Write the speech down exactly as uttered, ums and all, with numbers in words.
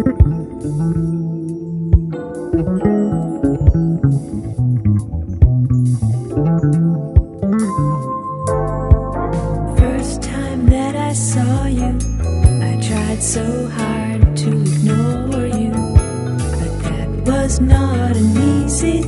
First time that I saw you, I tried so hard to ignore you, but that was not an easy